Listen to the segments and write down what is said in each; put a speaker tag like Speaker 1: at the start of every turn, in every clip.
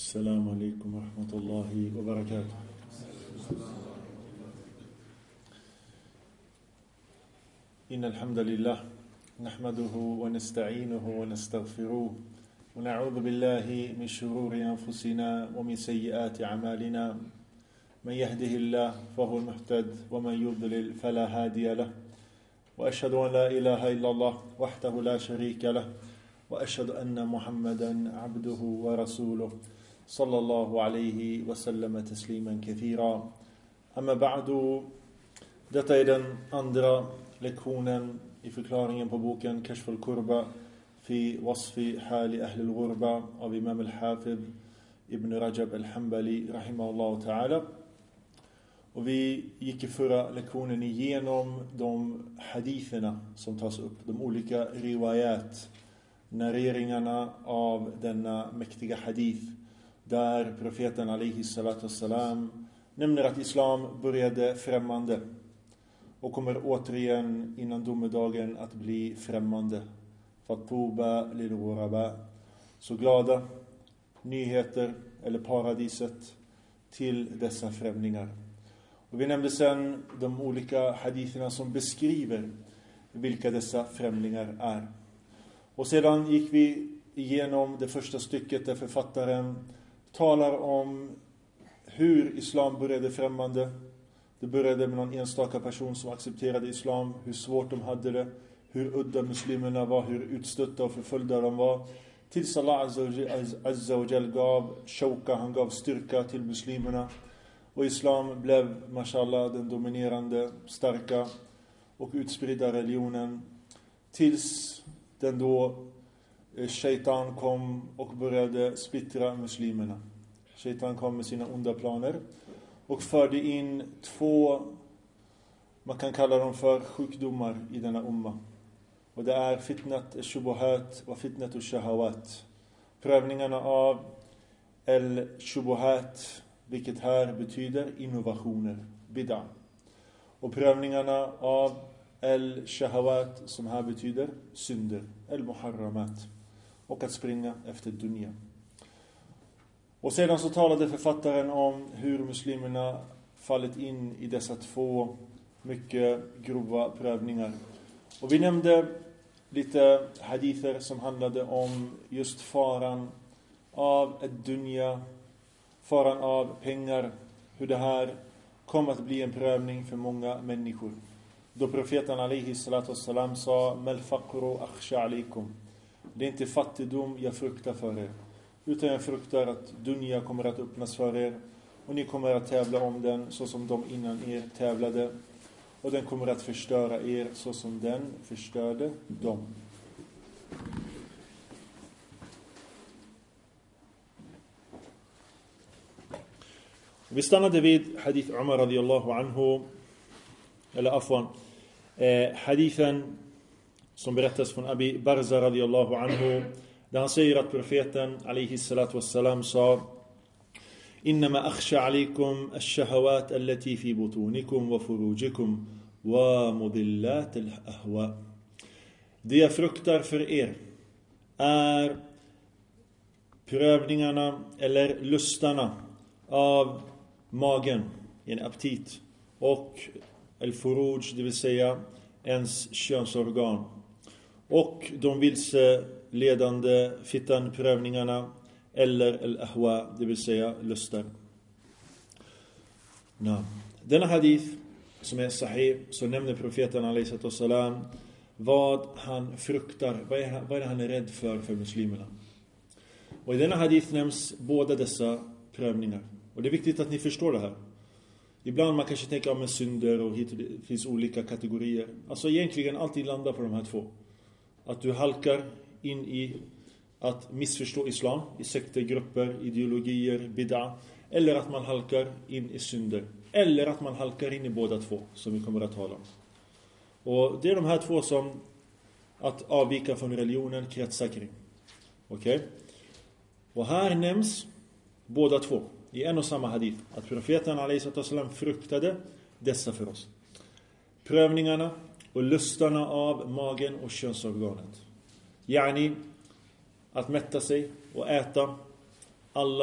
Speaker 1: السلام عليكم ورحمة الله وبركاته. إن الحمد لله نحمده ونستعينه ونستغفره ونعوذ بالله من شرور أنفسنا ومن سيئات أعمالنا. من يهده الله فهو المهتد ومن يضلل فلا هادي له. وأشهد أن لا إله إلا الله وحده لا شريك له وأشهد أن محمدا عبده ورسوله صلى الله عليه وسلم تسليما كثيرا. أما بعد. Detta är den andra lektionen i förklaringen på boken Kashf al-Kurba fi wasfi hali ahli al-ghurba av Imam al-Hafidh Ibn Rajab al-Hanbali rahimahullah ta'ala. Och vi gick i förra lektionen igenom de haditherna som tas upp, de olika riwayat, narreringarna av denna mäktiga hadith, där profeten alaihi salatu wassalam nämner att islam började främmande och kommer återigen innan domedagen att bli främmande. Fatuba lil ghuraba. Så glada nyheter eller paradiset till dessa främlingar. Och vi nämnde sen de olika haditherna som beskriver vilka dessa främlingar är. Och sedan gick vi igenom det första stycket där författaren talar om hur islam började främmande. Det började med någon enstaka person som accepterade islam, hur svårt de hade det, hur udda muslimerna var, hur utstötta och förföljda de var. Tills Allah Azza wa Jal gav shauka, han gav styrka till muslimerna. Och islam blev, mashallah, den dominerande, starka och utspridda religionen. Tills den då shaitan kom och började splittra muslimerna. Shaitan kom med sina onda planer och förde in två, man kan kalla dem för sjukdomar i denna umma. Och det är fitnat al-shubuhat och fitnat al-shahawat. Prövningarna av al-shubuhat, vilket här betyder innovationer, bid'a. Och prövningarna av al-shahawat, som här betyder synder, al-muharramat, och att springa efter dunya. Och sedan så talade författaren om hur muslimerna fallit in i dessa två mycket grova prövningar. Och vi nämnde lite hadither som handlade om just faran av ad-dunya, faran av pengar, hur det här kom att bli en prövning för många människor. Då profeten alaihi salatu wassalam sa: "Mal faqru akhsha alaikum." Det är inte fattigdom jag fruktar för er, utan jag fruktar att dunya kommer att öppnas för er och ni kommer att tävla om den så som de innan er tävlade, och den kommer att förstöra er så som den förstörde dem. Vi stannade vid hadith Umar radiyallahu anhu, eller afwan, hadithen som berättas från Abi Barza radiyallahu anhu, där han säger att profeten alaihi salatu wassalam sa: "Innama akhsha alaykum ash-shahawat allati fi butunikum wa furujikum wa mudillat al-ahwa." Det jag fruktar för er är prövningarna eller lustarna av magen, en aptit, och al-furuj, det vill säga ens könsorgan, och de vilseledande fitanprövningarna eller al-ahwa, det vill säga lustar. Denna hadith som är sahih, så nämner profeten alaihi wasallam vad han fruktar, vad är det han är rädd för muslimerna. Och i denna hadith nämns båda dessa prövningar. Och det är viktigt att ni förstår det här. Ibland man kanske tänker om synder och hit, det finns olika kategorier. Alltså egentligen alltid landar på de här två. Att du halkar in i att missförstå islam i sekter, grupper, ideologier, bid'a, eller att man halkar in i synder, eller att man halkar in i båda två, som vi kommer att tala om. Och det är de här två som att avvika från religionen kretsar kring. Okej? Och här nämns båda två i en och samma hadith, att profeten alaihi wasallam fruktade dessa för oss: prövningarna och lustarna av magen och könsorganet. Yani att mätta sig och äta alla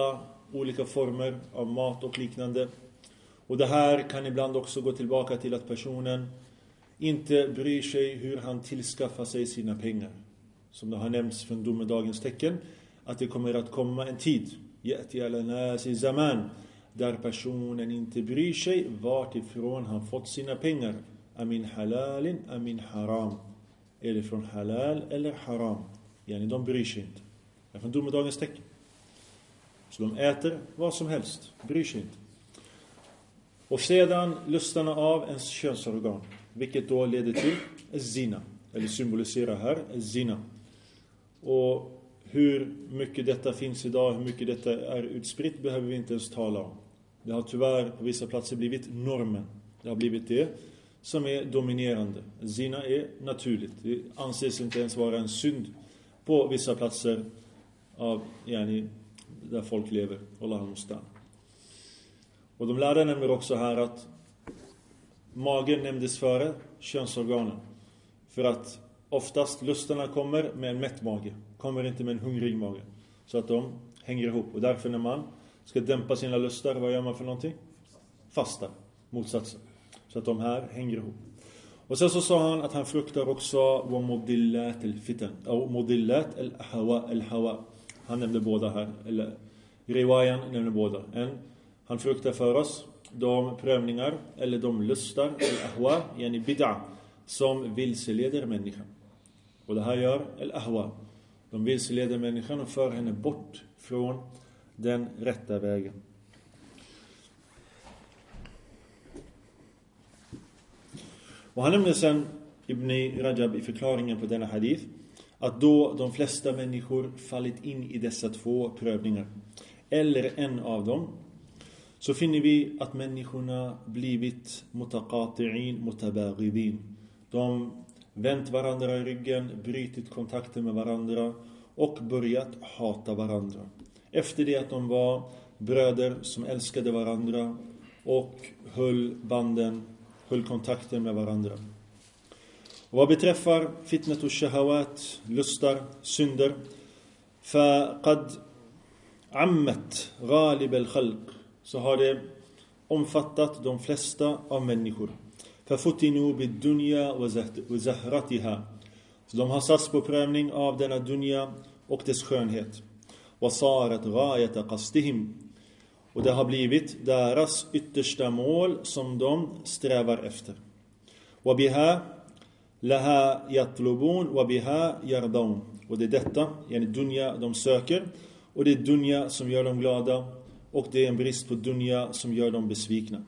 Speaker 1: olika former av mat och liknande. Och det här kan ibland också gå tillbaka till att personen inte bryr sig hur han tillskaffar sig sina pengar. Som det har nämnts från domedagens tecken, att det kommer att komma en tid, ya'ti ala nasi zaman, där personen inte bryr sig vart ifrån han fått sina pengar. Amin halalin, amin haram. Är det från halal eller haram? Yani de bryr sig inte. Det är från domedagens tecken. Så de äter vad som helst, bryr sig inte. Och sedan lustarna av ens könsorgan, vilket då leder till zina, eller symboliserar här zina. Och hur mycket detta finns idag, hur mycket detta är utspritt, behöver vi inte ens tala om. Det har tyvärr på vissa platser blivit normen. Det har blivit det som är dominerande. Zina är naturligt. Det anses inte ens vara en synd på vissa platser av, där folk lever. Allahu mustan. Och de lärde nämner också här att magen nämndes före könsorganen. För att oftast lustarna kommer med en mätt mage. Kommer inte med en hungrig mage. Så att de hänger ihop. Och därför när man ska dämpa sina lustar, vad gör man för någonting? Fastar. Motsatsen. Så att de här hänger ihop. Och sen så sa han att han fruktar också wa mudillat al-fitan. Och mudillat al-hawa. Han nämnde båda här. Eller riwayan nämnde båda. Han fruktar för oss de prövningar eller de lustar al-ahwa, yani bid'a, som vilseleder människan. Och det här gör al-ahwa. De vilseleder människan och för henne bort från den rätta vägen. Och han nämnde sen Ibn Rajab i förklaringen på denna hadith att då de flesta människor fallit in i dessa två prövningar eller en av dem, så finner vi att människorna blivit mutaqati'in, mutabaghidin. De vänt varandra i ryggen, brytit kontakten med varandra och börjat hata varandra. Efter det att de var bröder som älskade varandra och höll kontakten med varandra. Och vad beträffar fitnatu shahawat, lustar, synder, faqad ammat ghalib al-khalq, så har det omfattat de flesta av människor. Fafutinu bid-dunya wa zahratiha. Så de har satts på prövning av denna dunya och dess skönhet. Wa sarat ghayata qasdihim. Och det har blivit deras yttersta mål som de strävar efter. Wa biha laha yatlubun wa biha yardaun. Och det är detta, yani dunya, de söker. Och det är dunya som gör dem glada. Och det är en brist på dunya som gör dem besvikna.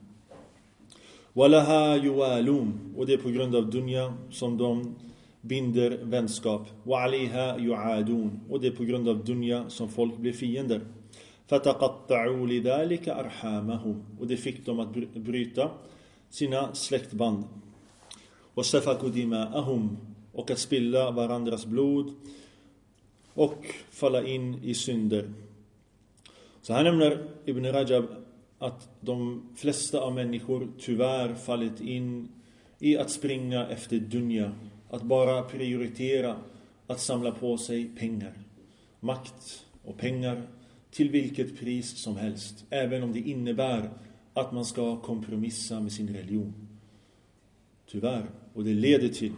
Speaker 1: Walaha yuwalun. Och det är på grund av dunya som de binder vänskap. Wa aliha yuadun. Och det är på grund av dunya som folk blir fiender. Fataqatta'u lidhalika arhamahum. Och det fick dem att bryta sina släktband. Och safaku dima'ahum. Och att spilla varandras blod. Och falla in i synder. Så här nämner Ibn Rajab att de flesta av människor tyvärr fallit in i att springa efter dunya. Att bara prioritera att samla på sig pengar, makt och pengar till vilket pris som helst. Även om det innebär att man ska kompromissa med sin religion. Tyvärr. Och det leder till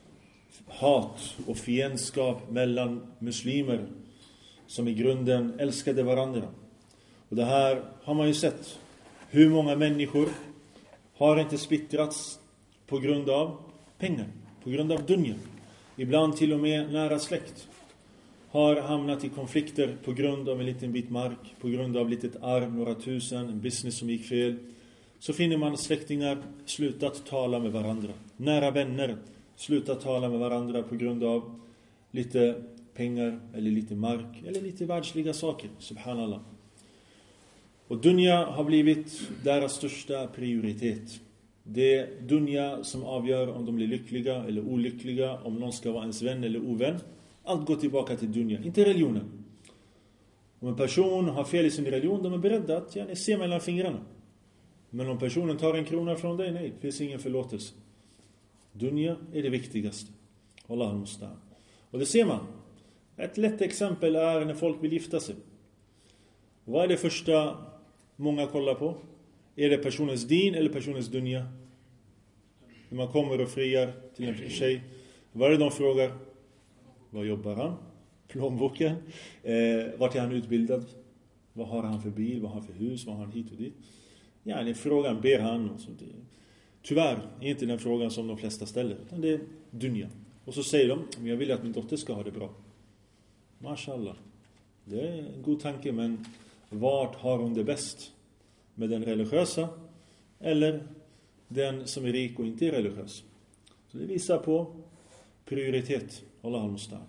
Speaker 1: hat och fiendskap mellan muslimer som i grunden älskade varandra. Och det här har man ju sett. Hur många människor har inte splittrats på grund av pengar, på grund av dunya. Ibland till och med nära släkt har hamnat i konflikter på grund av en liten bit mark, på grund av litet arv, några tusen, en business som gick fel. Så finner man släktingar slutat tala med varandra. Nära vänner slutat tala med varandra på grund av lite pengar eller lite mark eller lite världsliga saker. Subhanallah. Och dunya har blivit deras största prioritet. Det är dunya som avgör om de blir lyckliga eller olyckliga, om någon ska vara ens vän eller ovän. Allt går tillbaka till dunya, inte religionen. Om en person har fel i sin religion, de är beredda att se mellan fingrarna. Men om personen tar en krona från dig, nej, det finns ingen förlåtelse. Dunya är det viktigaste. Allahu mustaan. Och det ser man. Ett lätt exempel är när folk vill gifta sig. Vad är det första många kollar på? Är det personens din eller personens dunya? När man kommer och friar till en tjej, vad är det de frågar? Vad jobbar han? Plånboken? Vart är han utbildad? Vad har han för bil? Vad har han för hus? Vad har han hit och dit? Ja, den frågan ber han. Och sånt. Tyvärr är inte den frågan som de flesta ställer. Utan det är dunya. Och så säger de, men jag vill att min dotter ska ha det bra. Mashallah. Det är en god tanke, men vart har hon det bäst? Med den religiösa eller den som är rik och inte är religiös? Så det visar på prioritet. Allah al-Musta'an.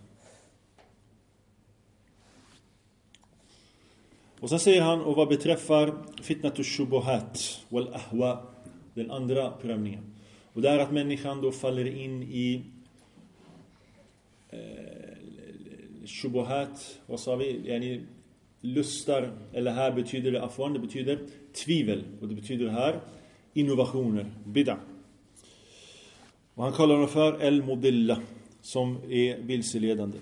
Speaker 1: Och så säger han, och vad beträffar fitnatu shubuhat wal ahwa, den andra prövningen. Och det är att människan då faller in i shubuhat, vad sa vi? Yani lustar, eller här betyder det afwan, det betyder tvivel. Och det betyder här innovationer, bid'a. Och han kallar dem för el-modilla, som är vilseledande.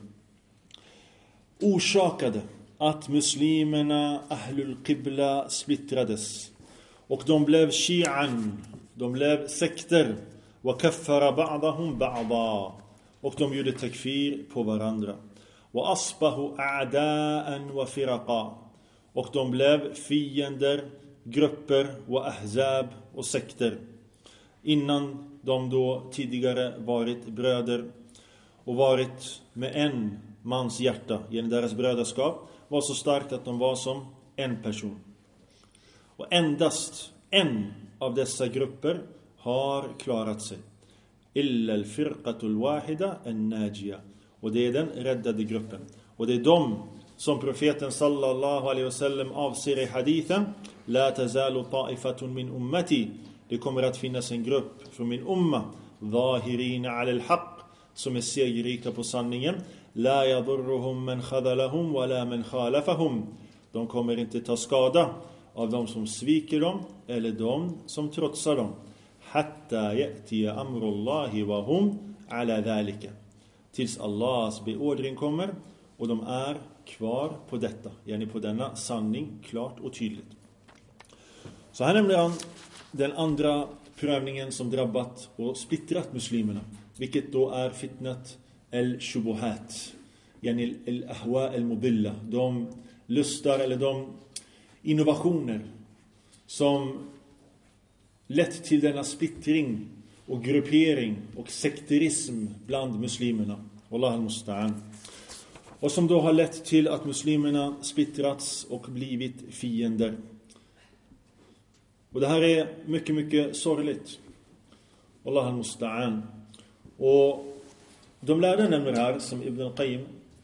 Speaker 1: Orsakade att muslimerna ahlul qibla splittrades. Och de blev shi'an, de blev sekter. Och kaffara ba'dahum ba'da. Och de gjorde takfir på varandra. Och asbahu a'da'an wa firaqa. Och de blev fiender, grupper och ahzab och sekter. Innan de då tidigare varit bröder och varit med en mans hjärta. Genom deras bröderskap var så starkt att de var som en person. Och endast en av dessa grupper har klarat sig. Illa al-firqatul wahida an-najia. Och det är den räddade gruppen. Och det är de som profeten sallallahu alaihi wasallam avser i hadithen. La tazalu ta'ifatun min ummati. Det kommer att finnas en grupp från min umma. Zahirina ala al-haq. Som är segerrika på sanningen. La yadurruhum man khadalahum wala man khalafahum. De kommer inte ta skada av de som sviker dem eller de som trotsar dem. Hatta ya'tiya amrullahi wa hum ala dhalika. Tills Allahs beordring kommer och de är kvar på detta. Yani på denna sanning klart och tydligt. Så här nämner han den andra prövningen som drabbat och splittrat muslimerna. Vilket då är fitnat el-shubuhat. Yani el-ahwa el-mudilla. De lustar eller de innovationer som lett till denna splittring och gruppering och sekterism bland muslimerna. Wallah al-musta'an. Och som då har lett till att muslimerna splittrats och blivit fiender. Och det här är mycket, mycket sorgligt. Wallah al-musta'an. Och de lärde nämner här, som Ibn al-Qayyim,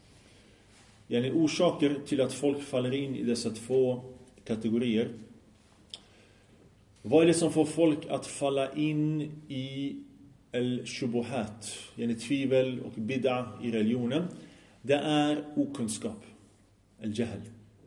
Speaker 1: yani orsaker till att folk faller in i dessa två kategorier. Vad är det som får folk att falla in i el-shubuhat, yani tvivel och bid'a i religionen? Det är okunskap, el-jahl.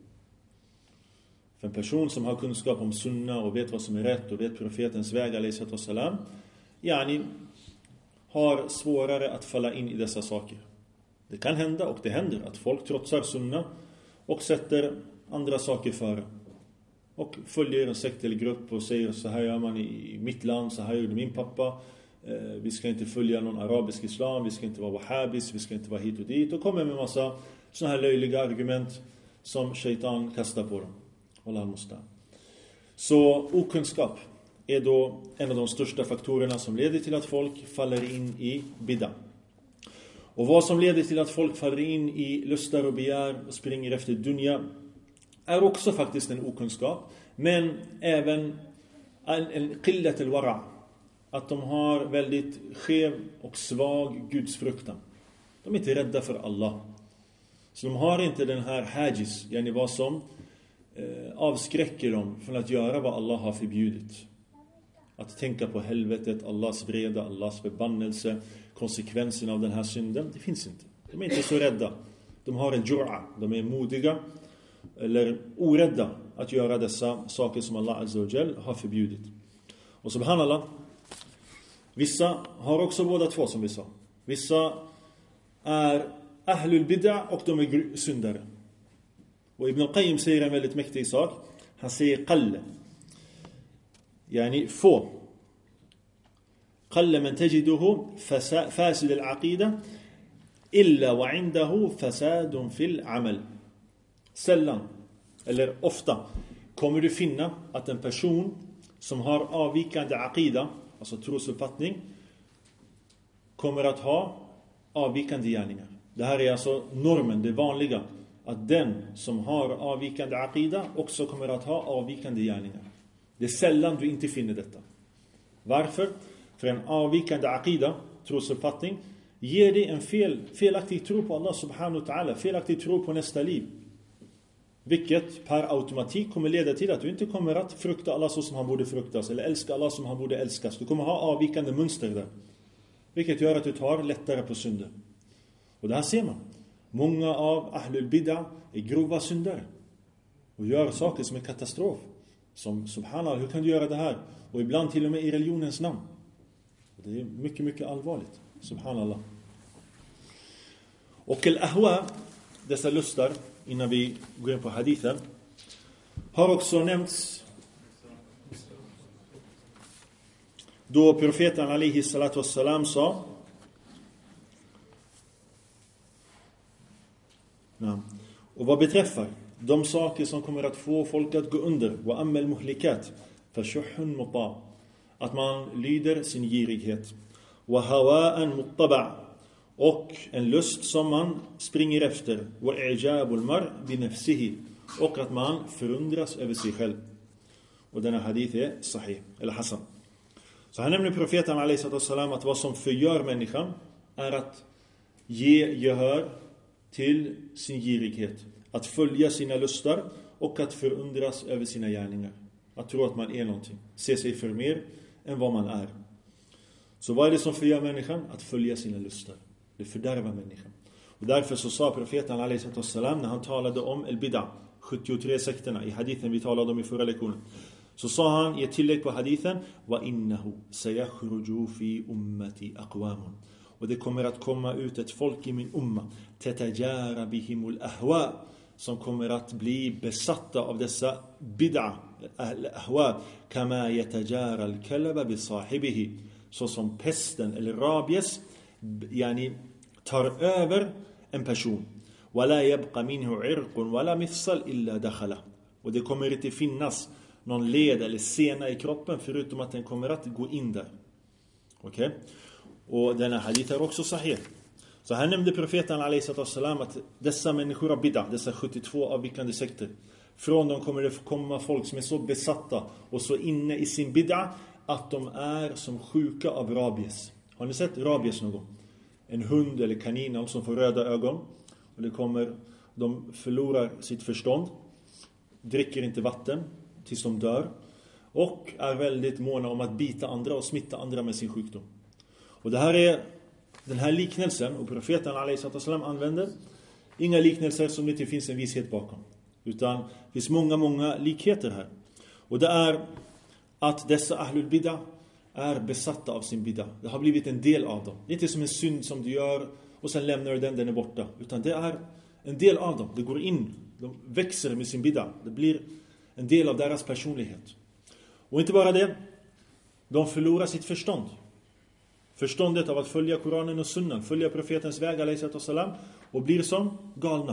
Speaker 1: För en person som har kunskap om sunna och vet vad som är rätt och vet profetens väg, alayhi salam, yani har svårare att falla in i dessa saker. Det kan hända och det händer att folk trotsar sunna och sätter andra saker före. Och följer en sekt eller grupp och säger så här gör man i mitt land, så här gjorde min pappa. Vi ska inte följa någon arabisk islam, vi ska inte vara wahhabis, vi ska inte vara hit och dit. Och kommer med massa såna här löjliga argument som shaitan kastar på dem. Allah al-Musta'an. Så okunskap är då en av de största faktorerna som leder till att folk faller in i bid'a. Och vad som leder till att folk faller in i lustar och begär och springer efter dunya är också faktiskt en okunskap. Men även en qillat al-wara'. Att de har väldigt skev och svag gudsfruktan. De är inte rädda för Allah. Så de har inte den här hajis, yani vad som avskräcker dem från att göra vad Allah har förbjudit. Att tänka på helvetet, Allahs vrede, Allahs förbannelse, konsekvenserna av den här synden. Det finns inte. De är inte så rädda. De har en jur'a. De är modiga eller orädda att göra dessa saker som Allah Azza wa Jal har förbjudit. Och subhanallah, vissa har också båda två som vi sa. Vissa är ahlul bid'a och de är syndare. Och Ibn al-Qayyim säger en väldigt mäktig sak. Han säger qall. Yani få. قل من تجده فاسد العقيدة إلا وعنده فساد في العمل. Sällan eller ofta kommer du finna att en person som har avvikande aqida, alltså trosuppfattning, kommer att ha avvikande gärningar. Det här är alltså normen, det vanliga, att den som har avvikande aqida också kommer att ha avvikande gärningar. Det är sällan du inte finner detta. Varför? För en avvikande aqida, trosuppfattning, ger dig en felaktig tro på Allah subhanahu wa ta'ala, felaktig tro på nästa liv. Vilket per automatik kommer leda till att du inte kommer att frukta Allah så som han borde fruktas, eller älska Allah som han borde älskas. Du kommer ha avvikande mönster där. Vilket gör att du tar lättare på synder. Och det här ser man. Många av ahlul bid'ah är grova syndare. Och gör saker som är katastrof. Som subhanallah, hur kan du göra det här? Och ibland till och med i religionens namn. Och det är mycket, mycket allvarligt. Subhanallah. Och al-ahwa, dessa lustar, innan vi går in på hadithen, har också nämnts då profeten alaihi salatu wassalam sa och vad beträffar de saker som kommer att få folk att gå under, wa ammel muhlikat fashuhun muta, att man lyder sin girighet, wa hawa'an muttaba, och en lust som man springer efter, wa i'jabul mar bi nafsihi, och att man förundras över sig själv. Och denna hadith är sahih eller hasan. Så här nämner profeten alaihi sallam att vad som förgör människan är att ge gehör till sin girighet, att följa sina lustar och att förundras över sina gärningar. Att tro att man är någonting, se sig för mer än vad man är. Så vad är det som förgör människan? Att följa sina lustar. Det fördärvar människan. Och därför så sa profeten alaihi sallam när han talade om al-bid'ah, 73 sekterna i hadithen vi talade om i förra lektionen, så sa han i ett tillägg på hadithen, wa innahu sayakhruju fi ummati aqwamun, och det kommer att komma ut ett folk i min umma, tatajara bihimul ahwa, som kommer att bli besatta av dessa bid'ah, al-ahwa, kama yatajara al-kalaba bi sahibihi, så som pesten eller rabies yani tar över en person. Wala yabqa minhu irqun wala mifsal illa dakhala, och det kommer inte finnas någon led eller sena i kroppen förutom att den kommer att gå in där. Okej? Och denna hadith är också sahih. Så här nämnde profeten alaihi sallam att dessa människor av bid'ah, dessa 72 avvikande sekter, från dem kommer det komma folk som är så besatta och så inne i sin bid'ah att de är som sjuka av rabies. Har ni sett rabies någon gång? En hund eller kanin som får röda ögon, och de förlorar sitt förstånd, dricker inte vatten tills de dör, och är väldigt måna om att bita andra och smitta andra med sin sjukdom. Och det här är den här liknelsen, och profeten alaihi sallam använder inga liknelser som det inte finns en vishet bakom, utan det finns många likheter här. Och det är att dessa ahlul bid'ah är besatta av sin bid'ah. Det har blivit en del av dem. Det är inte som en synd som du gör och sen lämnar du den är borta, utan det är en del av dem. Det går in, de växer med sin bid'ah. Det blir en del av deras personlighet. Och inte bara det, de förlorar sitt förstånd. Förståndet av att följa Koranen och sunnan, följa profetens väg alaihi sallam, och blir som galna.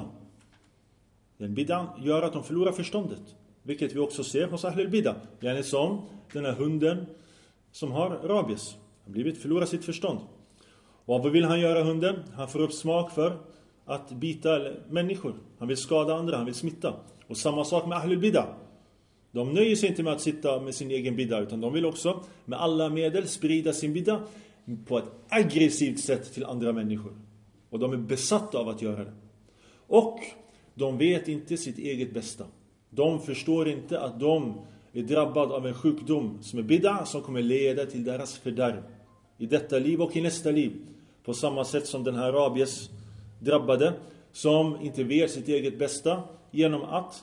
Speaker 1: Den bid'ah gör att de förlorar förståndet, vilket vi också ser hos ahlul bid'ah. Yani som den här hunden som har rabies. Han förlorar sitt förstånd. Och vad vill han göra, hunden? Han får upp smak för att bita människor. Han vill skada andra, han vill smitta. Och samma sak med ahlul bid'ah. De nöjer sig inte med att sitta med sin egen bid'ah, utan de vill också med alla medel sprida sin bid'ah på ett aggressivt sätt till andra människor. Och de är besatta av att göra det. Och de vet inte sitt eget bästa. De förstår inte att de är drabbade av en sjukdom som är bid'ah, som kommer leda till deras fördärv i detta liv och i nästa liv. På samma sätt som den här rabies drabbade, som inte vet sitt eget bästa genom att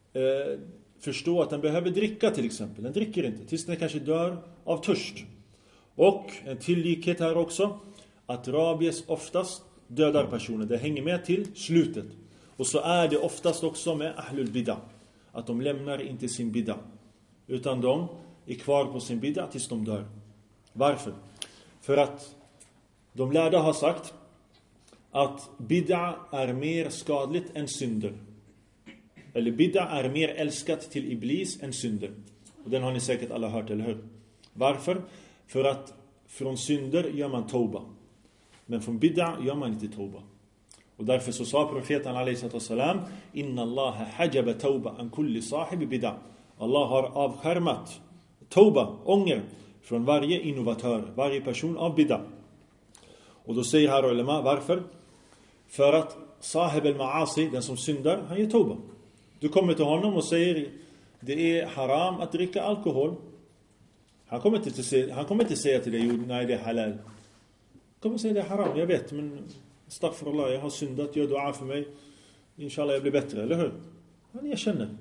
Speaker 1: förstå att den behöver dricka till exempel. Den dricker inte tills den kanske dör av törst. Och en tillikhet här också, att rabies oftast dödar personer. Det hänger med till slutet. Och så är det oftast också med ahlul bid'ah. Att de lämnar inte sin bid'ah. Utan de är kvar på sin bid'ah tills de dör. Varför? För att de lärda har sagt att bid'ah är mer skadligt än synder. Eller bid'ah är mer älskat till iblis än synder. Och den har ni säkert alla hört, eller hur? Varför? För att från synder gör man tauba. Men från bid'ah gör man inte tauba. Och därför så sa profeten alaihissalam: Inna Allah hajaba tauba an kulli sahibi bid'ah. Allah har avskärmat tauba, ånger, från varje innovatör, varje person av bid'ah. Och då säger här ulema, varför? För att sahib al-ma'asi, den som syndar, han gör tauba. Du kommer till honom och säger: det är haram att dricka alkohol. Han kommer inte säga till dig: nej, det är halal. Han kommer säga: det är haram, jag vet, men astaghfirullah, jag har syndat, gör dua för mig, inshallah jag blir bättre, eller hur? Han erkänner.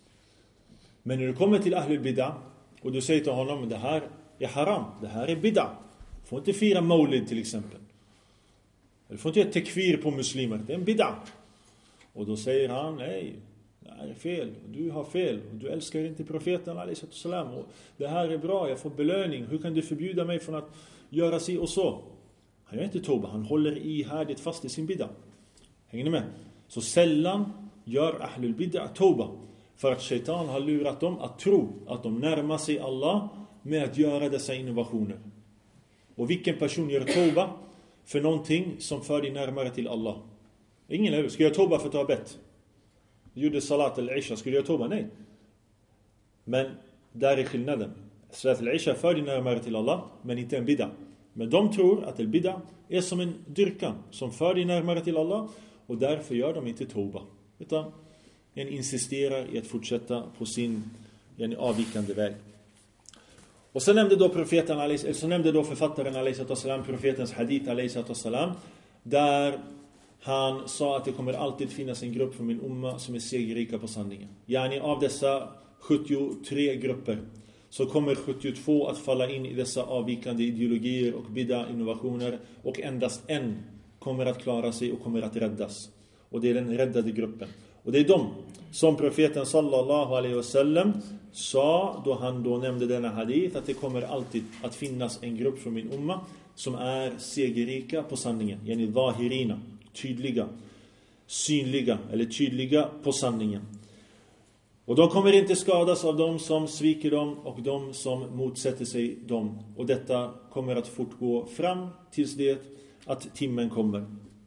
Speaker 1: Men när du kommer till ahlul bid'ah och du säger till honom: det här är haram, det här är bid'ah, du får inte fira maulid till exempel, du får inte göra tekfir på muslimer, det är en bid'ah. Och då säger han: nej, det här är fel, du har fel, och du älskar inte profeten alaihissalam, och det här är bra, jag får belöning, hur kan du förbjuda mig från att göra sig och så? Han gör inte tauba, han håller ihärdigt fast i sin bid'ah. Hänger ni med? Så sällan gör ahlul bid'ah tauba, för att shaitan har lurat dem att tro att de närmar sig Allah med att göra dessa innovationer. Och vilken person gör tauba för någonting som för dig närmare till Allah? Ingen över. Ska jag tauba för att ta bett? Gjorde salat al-isha, skulle jag tauba? Nej. Men där är skillnaden. Salat al-isha för dig närmare till Allah, men inte en bid'ah. Men de tror att al-bid'ah är som en dyrkan som för dig närmare till Allah, och därför gör de inte tauba, utan en insisterar i att fortsätta på sin avvikande väg. Och så nämnde då författaren alaihissalam profetens hadith alaihissalam, där han sa att det kommer alltid finnas en grupp från min umma som är segerrika på sanningen. Yani av dessa 73 grupper så kommer 72 att falla in i dessa avvikande ideologier och bid'ah innovationer, och endast en kommer att klara sig och kommer att räddas. Och det är den räddade gruppen. Och det är de som profeten sallallahu alaihi wasallam sa då han då nämnde denna hadith, att det kommer alltid att finnas en grupp från min umma som är segerrika på sanningen. Yani dhahirina, tydliga, synliga eller tydliga på sanningen. Och de kommer inte skadas av de som sviker dem och de som motsätter sig dem. Och detta kommer att fortgå fram tills det att timmen kommer.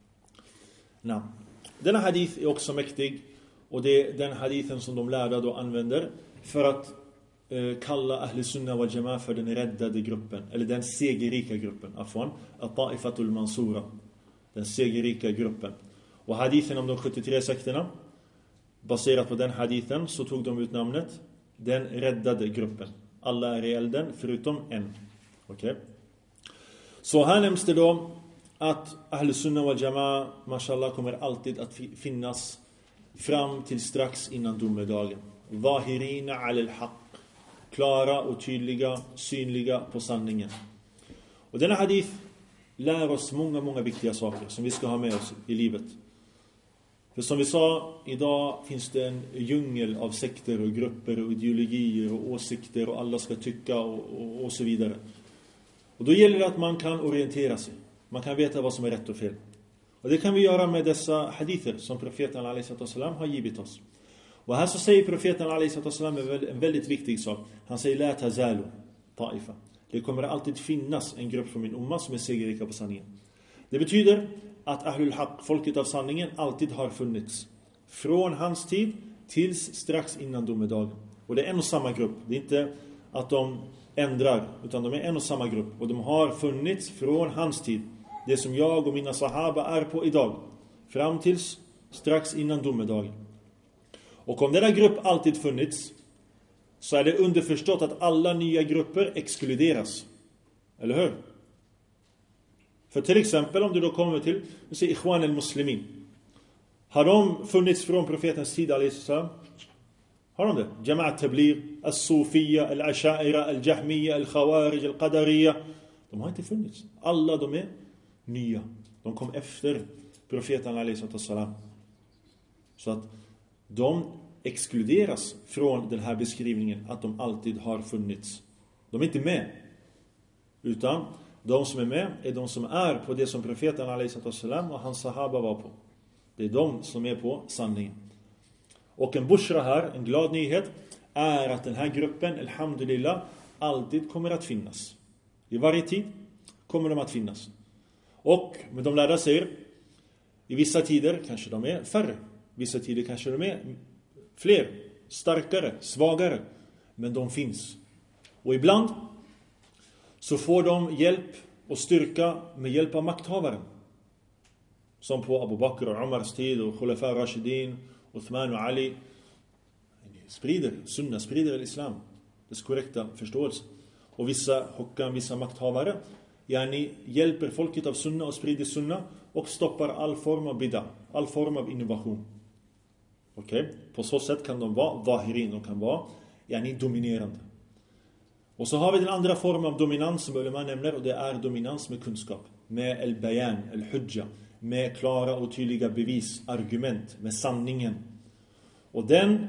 Speaker 1: Denna hadith är också mäktig, och det är den hadithen som de lärda då använder för att kalla Ahl Sunnah wal Jama'ah för den räddade gruppen, eller den segerrika gruppen, at-ta'ifatul mansura, den segerrika gruppen. Och hadithen om de 73 sekterna, baserat på den hadithen, så tog de ut namnet den räddade gruppen. Alla är i elden förutom en. Okej. Så här nämns det då att Ahl Sunnah wal Jama'ah, mashallah, kommer alltid att finnas fram till strax innan domedagen. Zahirina al-haq, klara och tydliga, synliga på sanningen. Och denna hadith lär oss många viktiga saker som vi ska ha med oss i livet. För som vi sa, idag finns det en djungel av sekter och grupper och ideologier och åsikter, och alla ska tycka och så vidare. Och då gäller det att man kan orientera sig. Man kan veta vad som är rätt och fel. Och det kan vi göra med dessa hadither som profeten alaihissalam har givit oss. Och här så säger profeten alaihissalam en väldigt viktig sak. Han säger: la tazalu ta'ifa. Det kommer alltid finnas en grupp från min umma som är segerrika på sanningen. Det betyder att ahlul haq, folket av sanningen, alltid har funnits. Från hans tid tills strax innan domedagen. Och det är en och samma grupp. Det är inte att de ändrar, utan de är en och samma grupp. Och de har funnits från hans tid. Det som jag och mina sahaba är på idag, fram tills strax innan domedagen. Och om denna grupp alltid funnits, så är det underförstått att alla nya grupper exkluderas. Eller hur? För till exempel om du då kommer till Ikhwan al-Muslimin. Har de funnits från profetens tid alaihissalam? Har de det? Jama'at Tabligh, al-Sufiyya, al-Asha'ira, al-Jahmiyya, al-Khawarij, al-Qadariyya. De har inte funnits. Alla de är nya. De kom efter profeten alaihissalam. Så att de exkluderas från den här beskrivningen att de alltid har funnits. De är inte med. Utan de som är med är de som är på det som profeten alaihissalam och hans sahaba var på. Det är de som är på sanningen. Och en bushra här, en glad nyhet, är att den här gruppen, alhamdulillah, alltid kommer att finnas. I varje tid kommer de att finnas. Och med de lärda säger, i vissa tider kanske de är färre. Vissa tider kanske de är fler, starkare, svagare. Men de finns. Och ibland så får de hjälp och styrka med hjälp av makthavaren. Som på Abu Bakr och Umars tid och Khulafa Rashidin, Uthman och Ali. Sprider islam. Dess korrekta förståelse. Och vissa hukam, vissa makthavare hjälper folket av sunna och sprider sunna och stoppar all form av bid'a, all form av innovation. Okej? På så sätt kan de vara zahirin, de kan vara dominerande. Och så har vi den andra formen av dominans som ulema nämner, och det är dominans med kunskap, med al-bayan, al-hujja, med klara och tydliga bevis, argument, med sanningen. Och den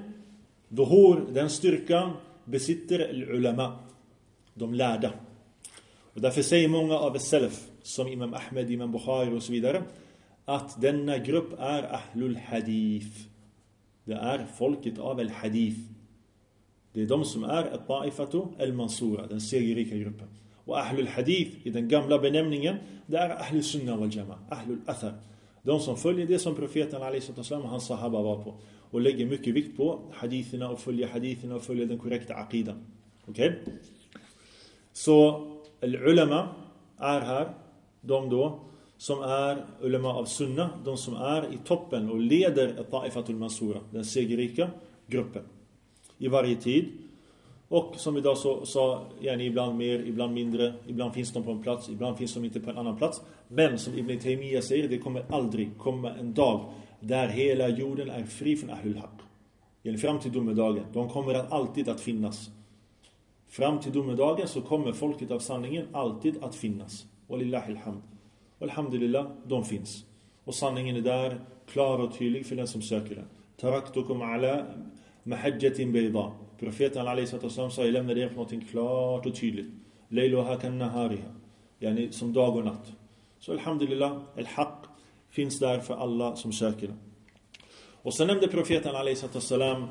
Speaker 1: styrkan besitter al-ulama, de lärda. Och därför säger många av salaf, som Imam Ahmed, Imam Bukhari och så vidare, att denna grupp är ahlul hadith. Det är folket av al-hadith. Det är de som är al-ta'ifatu al-mansura, den segerrika gruppen. Och ahlul hadith i den gamla benämningen, det är ahlul sunna wal jama, ahlul athar. De som följer det som profeten alaihissalam och hans sahaba var på. Och lägger mycket vikt på haditherna och följer den korrekta aqidan. Okej? Så al-ulama är här de då som är ulama av sunna, de som är i toppen och leder al-ta'ifatul mansura, den segerrika gruppen i varje tid. Och som vi då sa, ibland mer, ibland mindre, ibland finns de på en plats, ibland finns de inte på en annan plats. Men som Ibn Taymiyyah säger, det kommer aldrig komma en dag där hela jorden är fri från ahlul haq. Fram till domedagen, de kommer alltid att finnas. Fram till domedagen så kommer folket av sanningen alltid att finnas. Walillahil hamd. Alhamdulillah, de finns. Och sanningen är där, klar och tydlig för den som söker den. Taraktukum ala mahajjatin bayda. Profeten alaihissalam sa, jag lämnar er på något klart och tydligt. Layluha kan nahariha. Som dag och natt. Så alhamdulillah, al-haq finns där för alla som söker den. Och sen nämnde profeten alaihissalam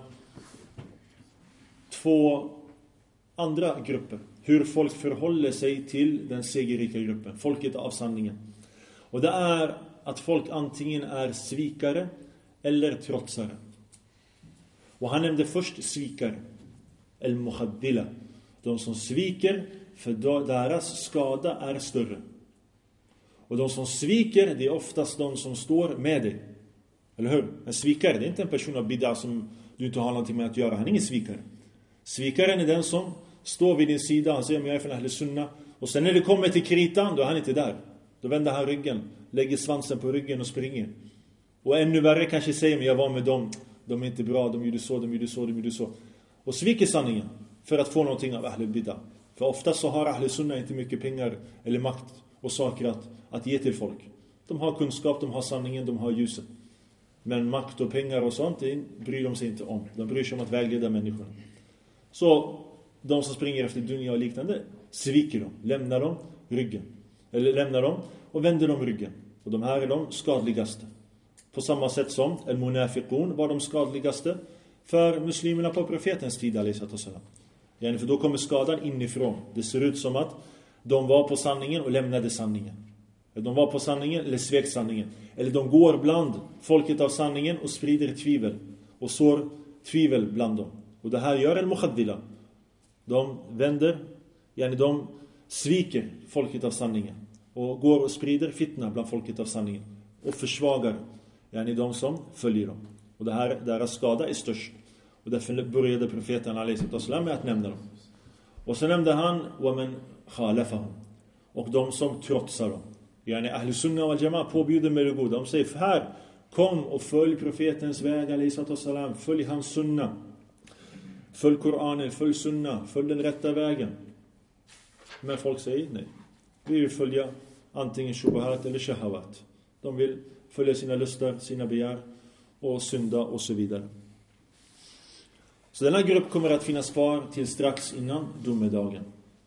Speaker 1: 2 andra grupper. Hur folk förhåller sig till den segerrika gruppen. Folket av sanningen. Och det är att folk antingen är svikare eller trotsare. Och han nämnde först svikare. El-Muhaddila. De som sviker, för deras skada är större. Och de som sviker, det är oftast de som står med dig. Eller hur? En svikare, det är inte en person av bid'a som du inte har någonting med att göra. Han är ingen svikare. Svikaren är den som står vid din sida. Han säger, men jag är från Ahl Sunna. Och sen när det kommer till kritan, då är han inte där. Då vänder han ryggen, lägger svansen på ryggen och springer. Och ännu värre kanske säger, men jag var med dem. De är inte bra, de gjorde så. Och sviker sanningen för att få någonting av Ahl Bid'ah. För ofta så har Ahl Sunna inte mycket pengar eller makt och saker att ge till folk. De har kunskap, de har sanningen, de har ljuset. Men makt och pengar och sånt, det bryr de sig inte om. De bryr sig om att vägleda människorna. Så de som springer efter dunya och liknande, sviker dem, lämnar dem och vänder dem ryggen. Och de här är de skadligaste. På samma sätt som al-munafiqun var de skadligaste för muslimerna på profetens tid alaihissalam. För då kommer skadan inifrån. Det ser ut som att de var på sanningen och lämnade sanningen. De var på sanningen eller svek sanningen. Eller de går bland folket av sanningen och sprider tvivel. Och sår tvivel bland dem. Och det här gör al-muhaddila. De vänder, de sviker folket av sanningen. Och går och sprider fitna bland folket av sanningen. Och försvagar de som följer dem. Och deras skada är störst. Och därför började profeten alaihissalam med att nämna dem. Och sen nämnde han وَمَنْ خَالَفَهُمْ. Och de som trotsar dem. Ahl Sunna wal Jama påbjuder med det goda. De säger, här, kom och följ profetens väg alaihissalam. Följ hans sunna. Följ Koranen, följ sunna. Följ den rätta vägen. Men folk säger nej. Vi vill följa antingen shubahat eller shahawat. De vill följa sina lustar, sina begär och synda och så vidare. Så denna grupp kommer att finnas kvar till strax innan domedagen.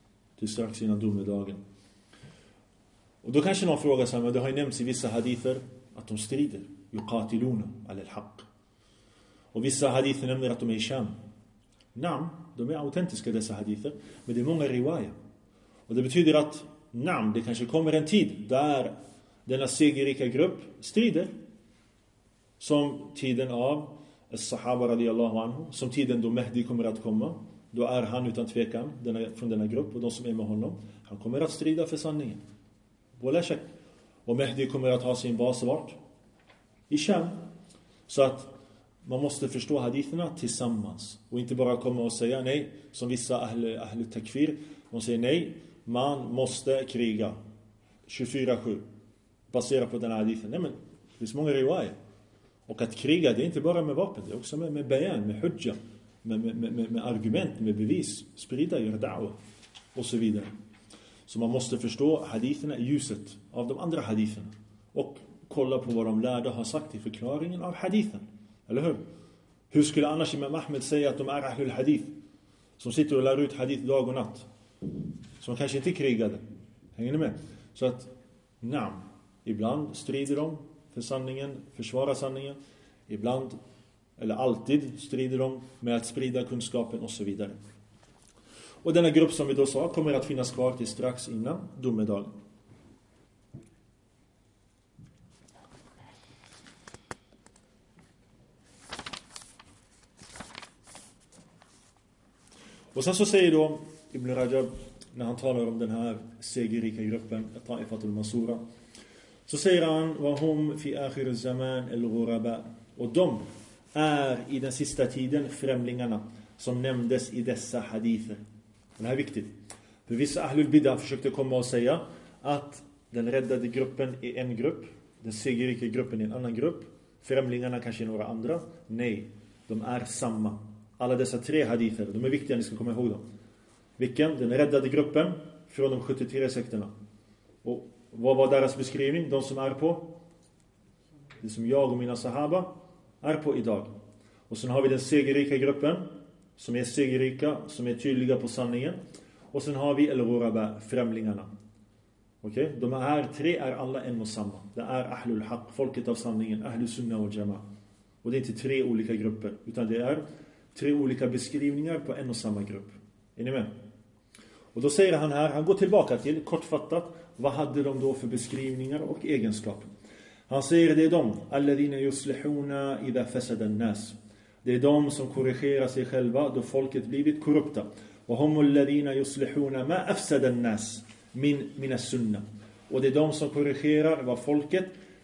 Speaker 1: Och då kanske någon frågar sig, men det har ju nämnts i vissa hadither att de strider. Yuqatiluna al-haq. Och vissa hadither nämner att de är i Sham. De är autentiska dessa hadither, men det är många riwaya. Och det betyder att det kanske kommer en tid där denna segerrika grupp strider. Som tiden av as-sahaba radiyallahu anhu, som tiden då Mehdi kommer att komma. Då är han utan tvekan från denna grupp, och de som är med honom, han kommer att strida för sanningen. Och Mehdi kommer att ha sin bas vart? I Sham. Så att man måste förstå haditherna tillsammans. Och inte bara komma och säga nej, som vissa ahl takfir. De säger nej, man måste kriga 24/7 baserat på den här hadithen. Nej, men det finns många riwaya. Och att kriga, det är inte bara med vapen, det är också med bayan, med hujja, med argument, med bevis, sprida, göra da'wa och så vidare. Så man måste förstå haditherna i ljuset av de andra haditherna och kolla på vad de lärda har sagt i förklaringen av hadithen. Eller hur? Hur skulle annars Imam Ahmed säga att de är ahlul hadith, som sitter och lär ut hadith dag och natt, som kanske inte krigade? Hänger ni med? Så att ibland strider de för sanningen, försvara sanningen. Ibland, eller alltid, strider de med att sprida kunskapen och så vidare. Och denna grupp som vi då sa kommer att finnas kvar till strax innan domedagen. Och sen så säger då Ibn Rajab, när han talar om den här segerrika gruppen, Ta'ifatul Mansura, så säger han وَهُمْ فِي آخِرِ الزَّمَانِ الْغُرَبَاء. Och de är i den sista tiden främlingarna som nämndes i dessa hadither. Det här är viktigt. För vissa ahlul bidah försökte komma och säga att den räddade gruppen är en grupp, den segerrika gruppen är en annan grupp, främlingarna kanske är några andra. Nej, de är samma. Alla dessa 3 hadither, de är viktiga, ni ska komma ihåg dem. Vilken? Den räddade gruppen från de 73 sekterna. Och vad var deras beskrivning? De som är på det som jag och mina sahaba är på idag. Och sen har vi den segerrika gruppen som är segerrika, som är tydliga på sanningen. Och sen har vi al-ghuraba, främlingarna. Okej? De här 3 är alla en och samma. Det är ahlul haq, folket av sanningen, ahlus sunna och jama. Och det är inte 3 olika grupper, utan det är 3 olika beskrivningar på en och samma grupp. Är ni med? Och då säger han här, han går tillbaka till, kortfattat, vad hade de då för beskrivningar och egenskaper? Han säger det är de, alladhina yuslihuna idha fasada an-nas. Det är de som korrigerar sig själva då folket blivit korrupta. Och hum alladhina yuslihuna ma afsada an-nas min as-sunnah. Och det är de som korrigerar vad folket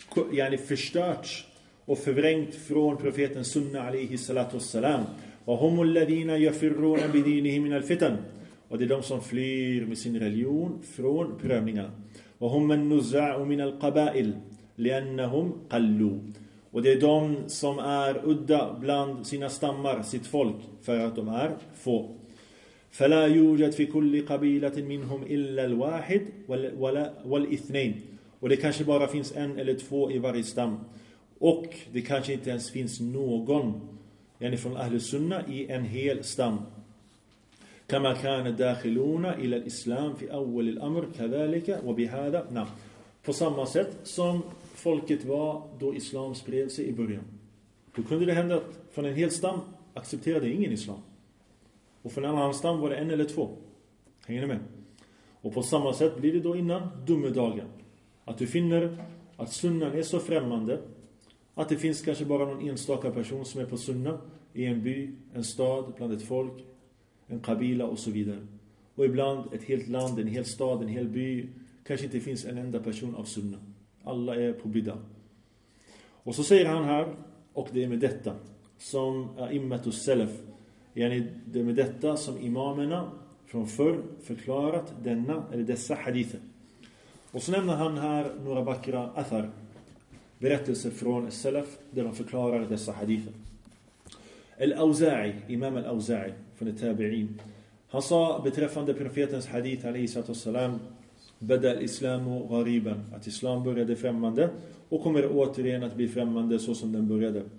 Speaker 1: förstört och förvrängt från profeten sunna alayhi salatu wassalam. Och hum alladhina yafirruna bidinihim min al-fitan. Och det är de som flyr med sin religion från prövningarna. Och hum an-nuza'u min al-qaba'il li'annahum qallu. Och det är de som är udda bland sina stammar, sitt folk, för att de är få. فلا يوجد في كل قبيلة منهم إلا الواحد والاثنين. Och det kanske bara finns en eller 2 i varje stam. Och det kanske inte ens finns någon från Ahlus Sunna i en hel stam. كما كان الداخلون إلى الإسلام في أول الأمر كذلك وبهذا نعم. På samma sätt som folket var då islam spred sig i början. Då kunde det hända att från en hel stam accepterade ingen islam. Och från en annan stam var det 1 eller 2. Hänger ni med? Och på samma sätt blir det då innan domedagen. Att du finner att sunnan är så främmande att det finns kanske bara någon enstaka person som är på sunna i en by, en stad, bland ett folk, en kabila och så vidare. Och ibland ett helt land, en hel stad, en hel by, kanske inte finns en enda person av sunna. Alla är på bidda. Och så säger han här, och det är med detta som a'immatus salaf, det är med detta som imamerna från förr förklarat dessa hadither. Och så nämner han här några vackra athar, berättelser från salaf där de förklarar dessa hadither. Al-Awza'i, imam al-Awza'i från tabi'in, han sa beträffande profetens hadith alayhi sallam, bada al-islamu ghariban, att islam började främmande och kommer återigen att bli främmande så som den började.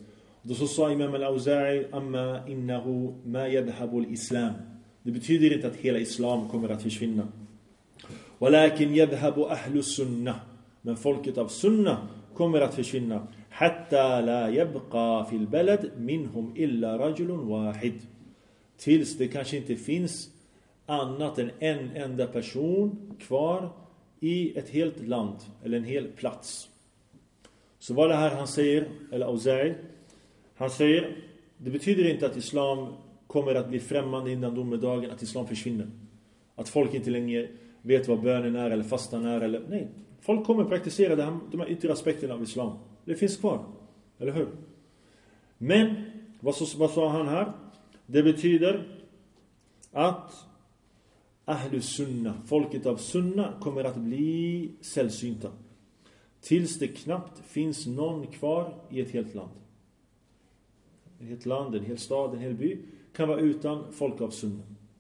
Speaker 1: Då så sa Imam al-Auza'i, amma innahu ma yadhhabu al-islam. Det betyder inte att hela islam kommer att försvinna. Walakin yadhhabu ahlu sunnah. Men folket av sunnah kommer att försvinna. Hatta la yabqa fil balad minhum illa rajulun wahid. Tills det kanske inte finns annat än en enda person kvar i ett helt land eller en hel plats. Så vad det här han säger, eller Auza'i, han säger, det betyder inte att islam kommer att bli främmande innan domedagen, att islam försvinner. Att folk inte längre vet vad bönen är eller fastan är. Eller, nej, folk kommer praktisera de här yttre aspekterna av islam. Det finns kvar, eller hur? Men, vad sa han här? Det betyder att ahlu sunna, folket av sunna, kommer att bli sällsynta. Tills det knappt finns någon kvar i ett helt land. Ett helt land, en hel stad, en hel by kan vara utan folk av sunna.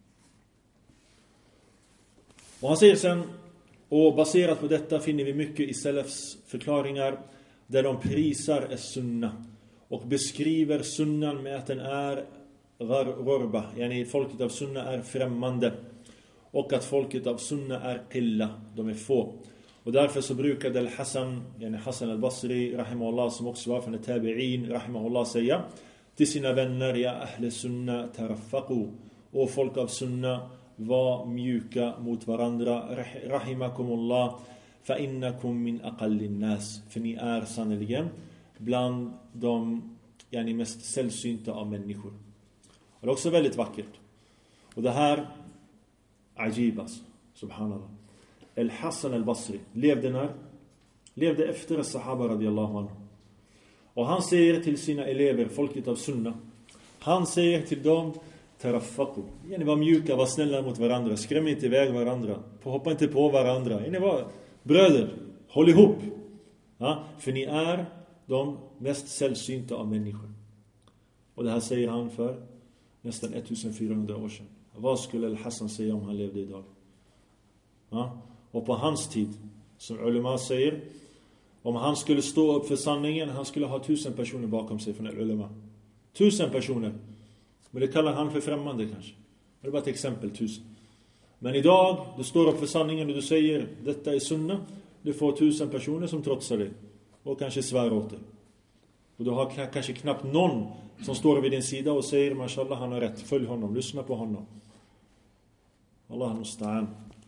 Speaker 1: Och han säger sen, och baserat på detta finner vi mycket i Salafs förklaringar där de prisar sunna och beskriver sunnan med att den är gharba, yani folket av sunna är främmande, och att folket av sunna är qilla, de är få. Och därför så brukade al-Hasan, yani Hasan al-Basri rahimahullah, som också var från tabi'in rahimahullah, säga till sina vänner, ja ahle sunna taraffaqu, och folk av sunna var mjuka mot varandra, rahimakumullah, fa innakum min aqallin nas, för ni är sannoliken bland de mest sällsynta av människor. Och det är också väldigt vackert. Och det här ajibas, subhanallah. Al-Hasan al-Basri levde efter sahaba radiyallahu anhu. Och han säger till sina elever, folket av sunna, han säger till dem, taraffaqu, ni var mjuka, var snälla mot varandra, skräm inte iväg varandra, hoppa inte på varandra, ni var bröder, håll ihop, ja, för ni är de mest sällsynta av människor. Och det här säger han för nästan 1400 år sedan. Vad skulle al-Hasan säga om han levde idag? Ja? Och på hans tid, som ulema säger, om han skulle stå upp för sanningen, han skulle ha 1000 personer bakom sig från ulema. 1000 personer. Men det kallar han för främmande kanske. Det är bara ett exempel, 1000. Men idag, du står upp för sanningen och du säger, detta är sunna. Du får 1000 personer som trotsar dig. Och kanske svär åt dig. Och du har kanske knappt någon som står vid din sida och säger, mashallah, han har rätt. Följ honom, lyssna på honom. Allah musta'an.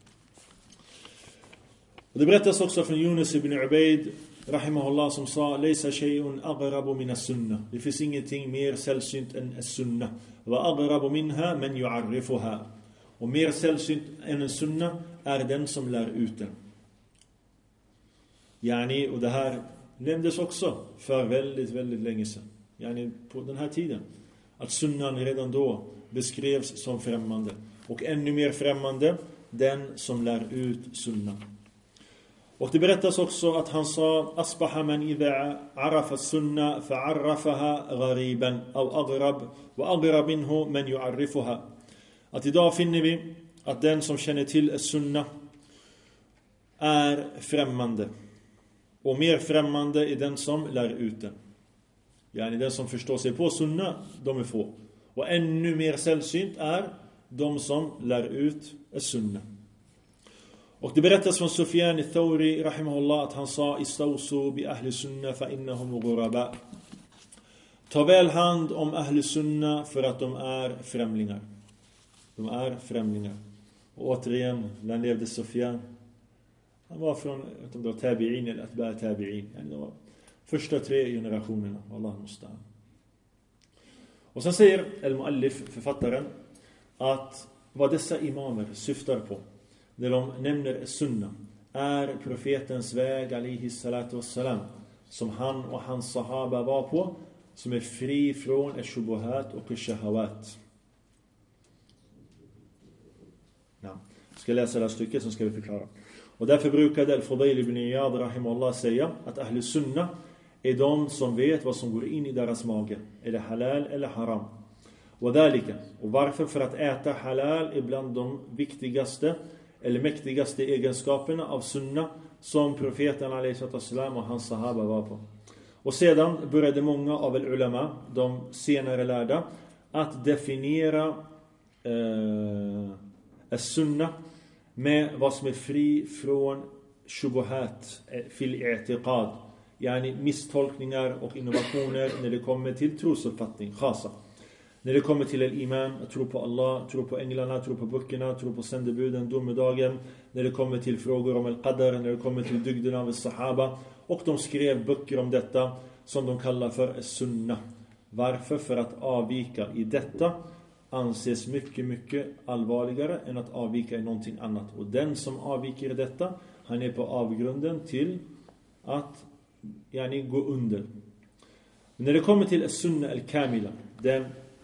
Speaker 1: Och det berättas också från Yunus ibn Ubayd rahimahullah, som sa, laysa shay'un aghrabu min as-sunnah. Det finns ingenting mer sällsynt än as-sunnah. Wa aghrabu minha man yu'arrifuha. Och mer sällsynt än en sunna är den som lär ut den. Yani, och det här nämndes också för väldigt, väldigt länge sedan. Yani på den här tiden. Att sunnan redan då beskrevs som främmande. Och ännu mer främmande, den som lär ut sunnan. Och det berättas också att han sa, asbaha man idha arafa sunna fa'arrafaha ghariban aw aghrab wa aghrab minhu man yu'arrifuha. Att idag finner vi att den som känner till sunna är främmande. Och mer främmande är den som lär ut den. Yani den som förstår sig på sunna, de är få. Och ännu mer sällsynt är de som lär ut sunna. Och det berättas från Sufyan al-Thawri rahimahullah att han sa, istawsu bi ahli sunna fa innahum ghuraba. Ta väl hand om ahli sunna för att de är främlingar. De är främlingar. Och återigen, när levde Sufyan? Han var från tabi'in eller atba' tabi'in. Det var första 3 generationerna. Allah musta'an. Och sen säger al-muallif, författaren, att vad dessa imamer syftar på när de nämner sunna är profetens väg alaihi salatu wassalam, som han och hans sahaba var på, som är fri från al-shubuhat och al-shahawat. Ja. Ska jag läsa det här stycket så ska vi förklara. Och därför brukade al-Fudayl ibn Iyad rahimahullah säga att ahli sunna är de som vet vad som går in i deras mage. Är det halal eller haram? Och varför? För att äta halal är bland de viktigaste eller mäktigaste egenskaperna av sunna som profeten alaihi sallam och hans sahaba var på. Och sedan började många av ulama, de senare lärda, att definiera as-sunnah med vad som är fri från shubuhat fil i'tiqad, yani misstolkningar och innovationer när det kommer till trosuppfattning, khasa. När det kommer till iman, att tro på Allah, tro på änglarna, tro på böckerna, tro på sändebuden, domedagen. När det kommer till frågor om al-qadar, när det kommer till dygderna av sahaba. Och de skrev böcker om detta som de kallar för sunnah. Varför? För att avvika i detta anses mycket, mycket allvarligare än att avvika i någonting annat. Och den som avviker i detta, han är på avgrunden till att gå under. Men när det kommer till sunnah al-kamila, den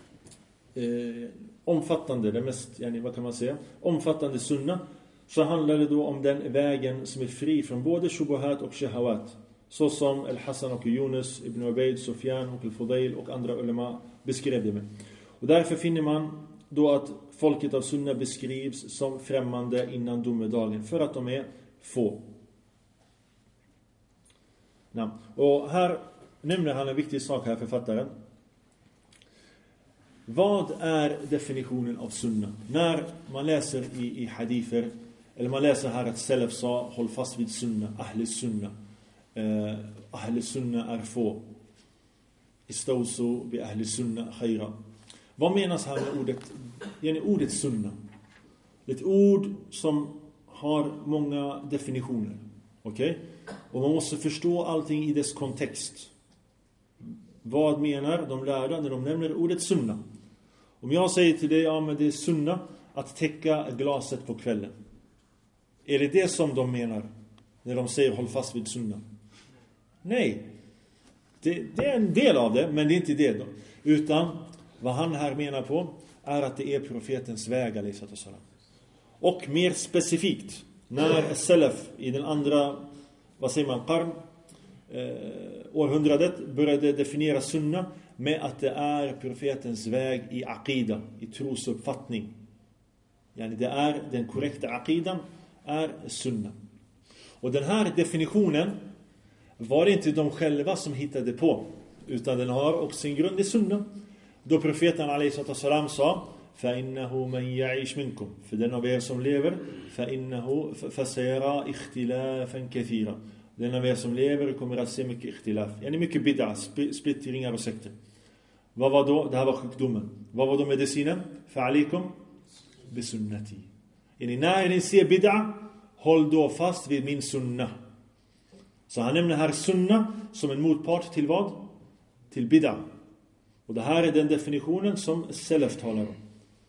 Speaker 1: omfattande, det mest, vad kan man säga, omfattande sunnah, så handlar det då om den vägen som är fri från både shubuhat och shahawat, så som al-Hasan och Yunus, Ibn Ubayd, Sufyan och al-Fudayl och andra ulama beskrev det med. Och därför finner man då att folket av sunnah beskrivs som främmande innan domedagen, för att de är få. Och här nämner han en viktig sak här, författaren. Vad är definitionen av sunnah? När man läser i hadither, eller man läser här att Salaf sa, håll fast vid sunnah, ahli sunnah. Ahli sunnah är få. Istawsu bi ahli sunnah khayra. Vad menas här med ordet sunnah? Det är ett ord som har många definitioner. Okej? Och man måste förstå allting i dess kontext. Vad menar de lärda när de nämner ordet sunnah? Om jag säger till dig, men det är sunnah att täcka glaset på kvällen. Är det det som de menar när de säger håll fast vid sunnah? Nej. Det är en del av det, men det är inte det då. Utan vad han här menar på är att det är profetens väg, alayhissalam. Och mer specifikt, när Salaf i den andra, qarn, århundradet började definiera sunnah med att det är profetens väg i aqida, i trosuppfattning. Det är den korrekta aqidan är sunnah. Och den här definitionen var det inte de själva som hittade på, utan den har också sin grund i sunnah. Då profeten alayhissalam sa, فَإِنَّهُ مَنْ يَعِيشْ مِنْكُمْ, för den av er som lever, فَسَيَرَا اِخْتِلَافًا كَثِيرًا, den av er som lever kommer att se mycket ikhtilaf, mycket bid'a, splittringar och sekter. Vad var då? Det här var sjukdomen. Vad var då medicinen? فَعَلِيكُمْ بِسُنَّتِي, när ni ser bid'a, håll då fast vid min sunnah. Så han nämner här sunnah som en motpart till vad? Till bid'a. Och det här är den definitionen som Salaf talar om.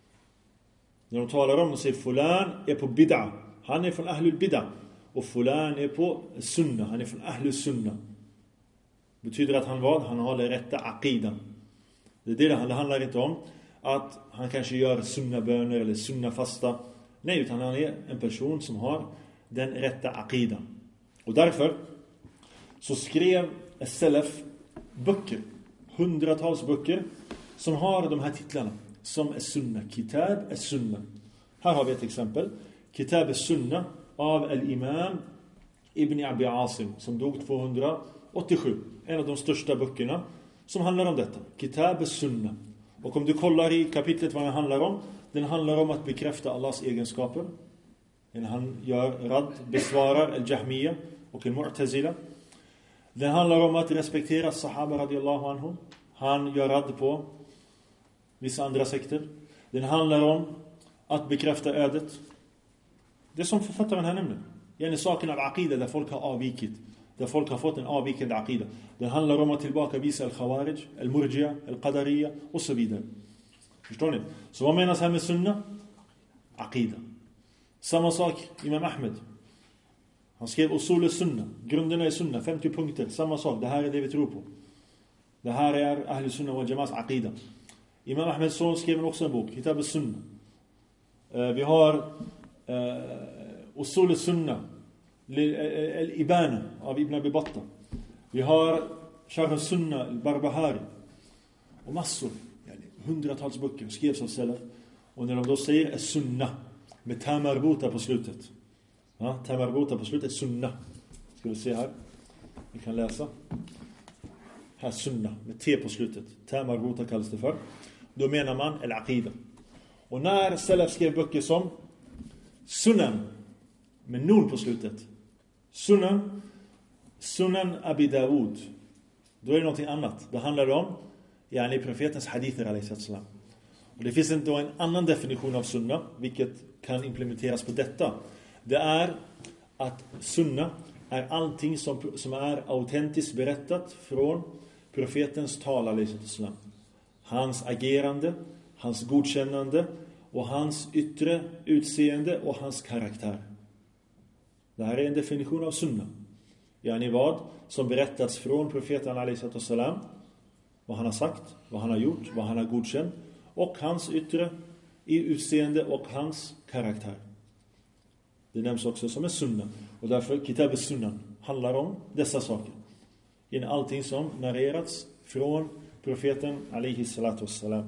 Speaker 1: När de talar om, de säger fulan är på bid'a, han är från ahlul bid'a. Och fulan är på sunnah, han är från ahlul sunnah. Betyder att han vad? Han har den rätta aqidan. Det handlar inte om att han kanske gör sunnaböner eller sunnafasta. Nej, utan han är en person som har den rätta aqidan. Och därför så skrev Salaf böcker, hundratals böcker som har de här titlarna, som as-sunnah, kitab as-sunnah. Här har vi ett exempel. Kitab as-sunnah av al-imam Ibn Abi Asim, som dog 287. En av de största böckerna som handlar om detta. Kitab as-sunnah. Och om du kollar i kapitlet vad den handlar om, den handlar om att bekräfta Allahs egenskaper. Han gör rad, besvarar al-Jahmiya och al-Mu'tazila. Den handlar om att respektera sahaba radiyallahu anhum. Han gör rad på vissa andra sekter. Den handlar om att bekräfta ödet. Det som författaren här nämner. Saken av aqida där folk har avvikit. Där folk har fått en avvikande aqida. Den handlar om att tillbakavisa al-khawarij, al-murji'a, al-qadariyya och så vidare. Förstår ni? Så vad menas här med sunnah? Aqida. Samma sak Imam Ahmed. Han skrev usul sunnah, grunderna i sunnah, 50 punkter, samma sak, det här är det vi tror på. Det här är ahli sunnah wal jama'as aqida. Imam Ahmeds son skrev också en bok, Kitab as-sunnah. Vi har usul sunnah, al-ibana av Ibn Abi Batta. Vi har Sharh sunnah al-Barbahari. Och massor, hundratals böcker skrevs av Salaf. Och när de då säger as-sunnah med tamarbuta på slutet. Tamarbuta på slutet, sunnah. Ska vi se här. Vi kan läsa. här sunna, med T på slutet. T marbuta kallas det för. Då menar man al-aqida. Och när Salaf skrev böcker som Sunan, med nun på slutet. Sunan Abi Dawud. Då är det någonting annat. Då handlar det om profetens hadither alayhissalam. Och det finns då en annan definition av sunna, vilket kan implementeras på detta. Det är att sunna är allting som är autentiskt berättat från profetens tal alayhissalam. Hans agerande, hans godkännande och hans yttre utseende och hans karaktär. Det här är en definition av sunna. Vad som berättats från profeten alayhissalam, vad han har sagt, vad han har gjort, vad han har godkänt och hans yttre utseende och hans karaktär. Det nämns också som en sunna. Och därför kitab sunnan handlar om dessa saker. Allting som narrerats från profeten alayhissalam.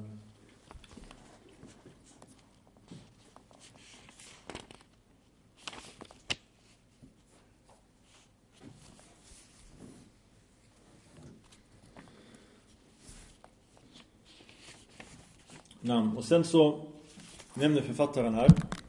Speaker 1: Och sen så nämner författaren här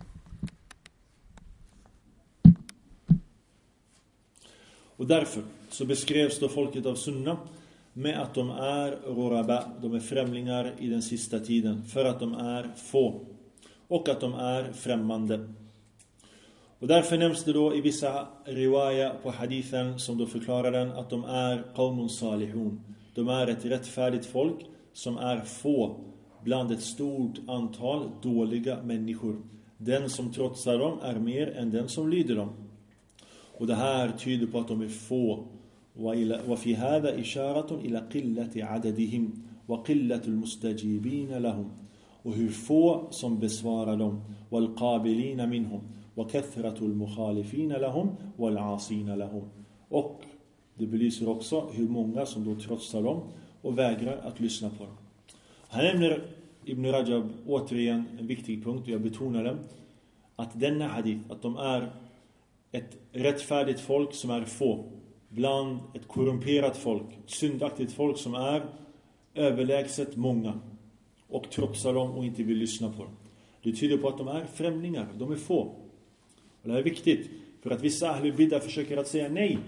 Speaker 1: och därför så beskrevs då folket av sunna med att de är roraba, de är främlingar i den sista tiden, för att de är få och att de är främmande. Och därför nämns det då i vissa riwaya på hadithen som då förklarar den att de är qawmun salihun. De är ett rättfärdigt folk som är få bland ett stort antal dåliga människor. Den som trotsar dem är mer än den som lyder dem. Och det här tyder på att de är få. وفي هذا إشارة إلى قلة عددهم وقلة المستجيبين لهم. Och hur få som besvarar dem. والقابلين منهم وكثرة المخالفين لهم والعاصين لهم. Och det belyser också hur många som då trotsar dem och vägrar att lyssna på dem. Han nämner Ibn Rajab återigen en viktig punkt, och jag betonar den, att denna hadith, att de är ett rättfärdigt folk som är få bland ett korrumperat folk, ett syndaktigt folk som är överlägset många och trotsar dem och inte vill lyssna på dem. Det tyder på att de är främlingar, de är få. Och det här är viktigt, för att vissa ahlul bid'ah försöker att säga nej.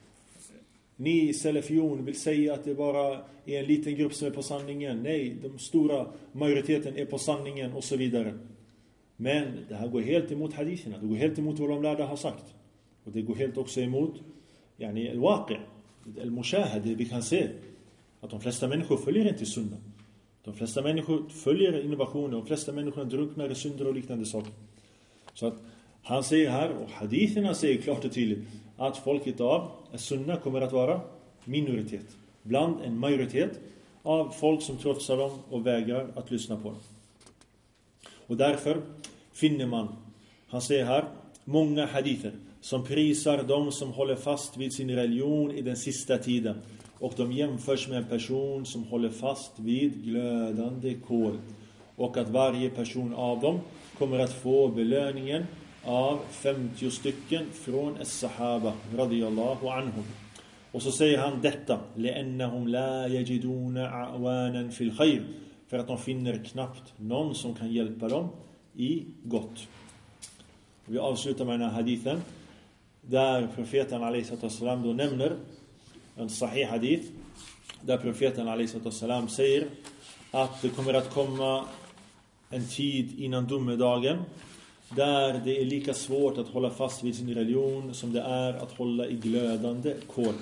Speaker 1: Ni salafion vill säga att det bara är en liten grupp som är på sanningen. Nej, de stora majoriteten är på sanningen och så vidare. Men det här går helt emot haditherna. Det går helt emot vad de lärda har sagt. Och det går helt också emot al-waqi', al-mushahad. Vi kan se att de flesta människor följer inte sunna. De flesta människor följer innovationer. De flesta människor drunknar i synder och liknande saker. Så att han säger här, och haditherna säger klart och tydligt, att folket av sunna kommer att vara minoritet bland en majoritet av folk som trotsar dem och vägrar att lyssna på dem. Och därför finner man, han säger här, många hadither som prisar de som håller fast vid sin religion i den sista tiden, och de jämförs med en person som håller fast vid glödande kol, och att varje person av dem kommer att få belöningen av 50 stycken från as-sahaba radiyallahu anhum. Och så säger han detta, لأنهم لا يجدون أعوانا في الخير, för att de finner knappt någon som kan hjälpa dem i gott. Vi avslutar med den här hadithen där profeten alayhissalam då nämner en sahih hadith där profeten alayhissalam säger att det kommer att komma en tid innan domedagen där det är lika svårt att hålla fast vid sin religion som det är att hålla i glödande kol.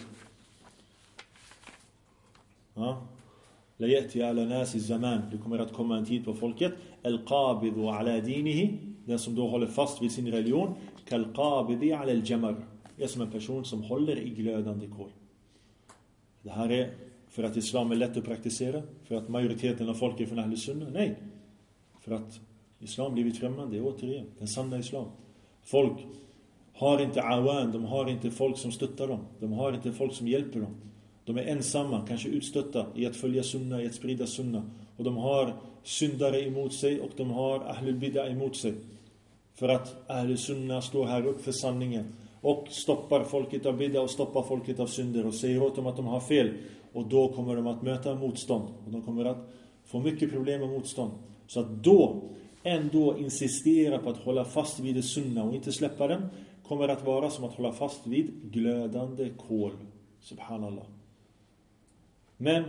Speaker 1: La yati ala nasi zaman, det kommer att komma en tid på folket, al-qabidhu ala dinihi, den som då håller fast vid sin religion, kal-qabidhi ala al-jamar, är som en person som håller i glödande kol. Det här är för att islam är lätt att praktisera, för att majoriteten av folket från Ahl Sunna, nej, för att islam blivit främmande, återigen, den sanna islam. Folk har inte awan, de har inte folk som stöttar dem, de har inte folk som hjälper dem. De är ensamma, kanske utstötta i att följa sunna, i att sprida sunna. Och de har syndare emot sig och de har ahlul bid'ah emot sig. För att ahlul sunna står här upp för sanningen och stoppar folket av bid'ah och stoppar folket av synder och säger åt dem att de har fel Och då kommer de att möta motstånd. Och de kommer att få mycket problem och motstånd. Så att då ändå insistera på att hålla fast vid det sunna och inte släppa den, kommer att vara som att hålla fast vid glödande kol. Subhanallah. Men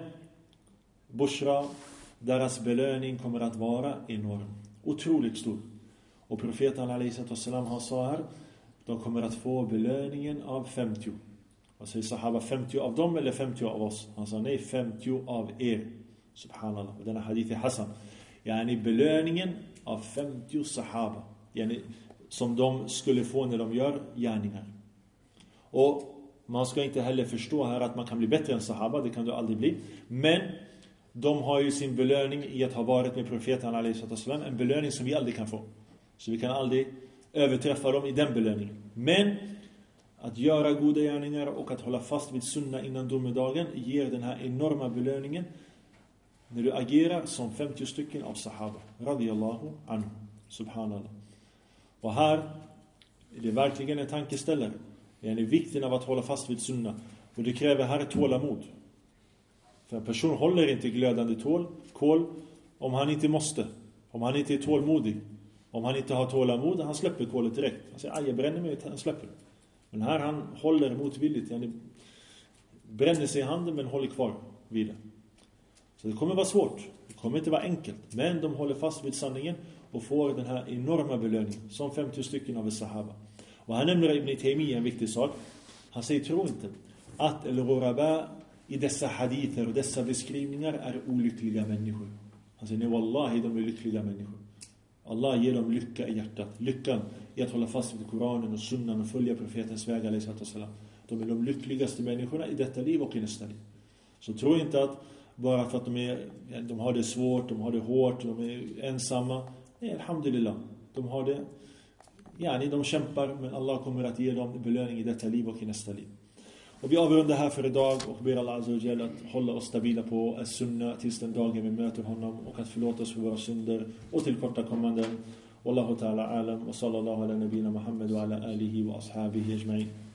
Speaker 1: Bushra, deras belöning kommer att vara enorm. Otroligt stor. Och profeten alaihissalam, han sa här, de kommer att få belöningen av 50. Vad säger sahaba, 50 av dem eller 50 av oss? Han sa nej, 50 av er. Subhanallah. Och denna hadith är Hassan. Yani belöningen av 50 sahaba. Yani som de skulle få när de gör gärningar. Och man ska inte heller förstå här att man kan bli bättre än sahaba. Det kan du aldrig bli. Men de har ju sin belöning i att ha varit med profeten alaihissalam. En belöning som vi aldrig kan få. Så vi kan aldrig överträffa dem i den belöningen. Men att göra goda gärningar och att hålla fast vid sunna innan domedagen ger den här enorma belöningen när du agerar som 50 stycken av sahaba. Radiyallahu anhu. Subhanallah. Och här är det verkligen en tankeställare. Det är vikten av att hålla fast vid sunna. Och det kräver här tålamod. För en person håller inte glödande kol om han inte måste. Om han inte är tålmodig. Om han inte har tålamod, han släpper kolet direkt. Han säger, jag bränner mig, han släpper. Men här han håller motvilligt. Han bränner sig i handen men håller kvar vid det. Så det kommer vara svårt. Det kommer inte vara enkelt. Men de håller fast vid sanningen och får den här enorma belöningen. Som 50 stycken av sahaba. Och han nämner Ibn Taymiyyah en viktig sak. Han säger, tro inte att al-Ghuraba i dessa hadither och dessa beskrivningar är olyckliga människor. Han säger, nej wallahi, de är lyckliga människor. Allah ger dem lycka i hjärtat. Lyckan i att hålla fast vid Koranen och sunnan och följa profetens väg. De är de lyckligaste människorna i detta liv och i nästa liv. Så tro inte att bara för att de har det svårt, de har det hårt, de är ensamma. Nej, alhamdulillah. De har det. De kämpar, men Allah kommer att ge dem belöning i detta liv och i nästa liv. Och vi avrundar här för idag och ber Allah Azza wa Jalla att hålla oss stabila på as-sunna tills den dagen vi möter honom och att förlåta oss för våra synder och tillkortakommanden. Wallahu ta'ala alam wa sallallahu ala nabina Muhammad wa ala alihi wa ashabihi ajma'in.